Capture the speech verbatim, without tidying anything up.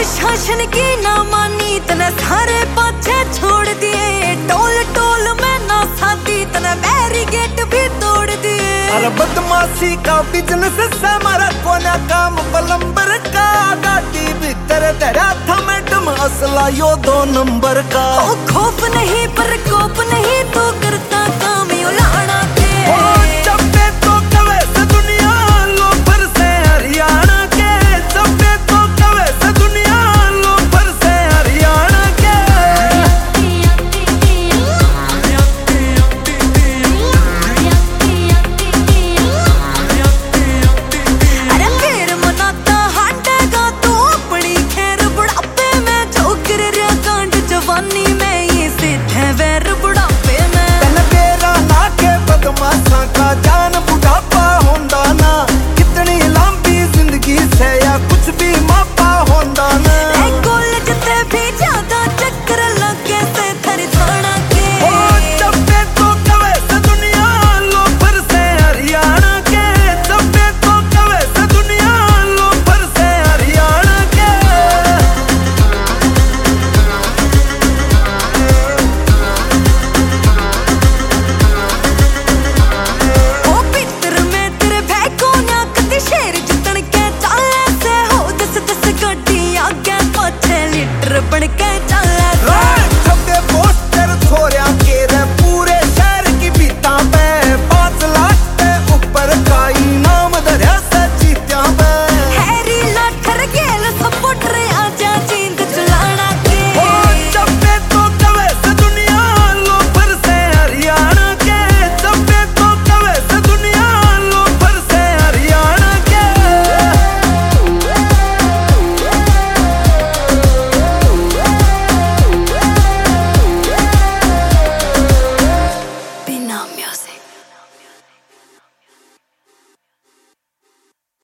प्रशासन की ना मानी तने सारे पाछे छोड़ दिए। टोल टोल में ना साथी तने बैरिकेड भी तोड़ दिए। अरे बदमाशी का बिजनेस से हमारा कोना काम प्लम्बर का। गाड़ी भीतर तेरा था मैडम असला यो दो नंबर का। ओ खौफ नहीं पर कोप नहीं तू कर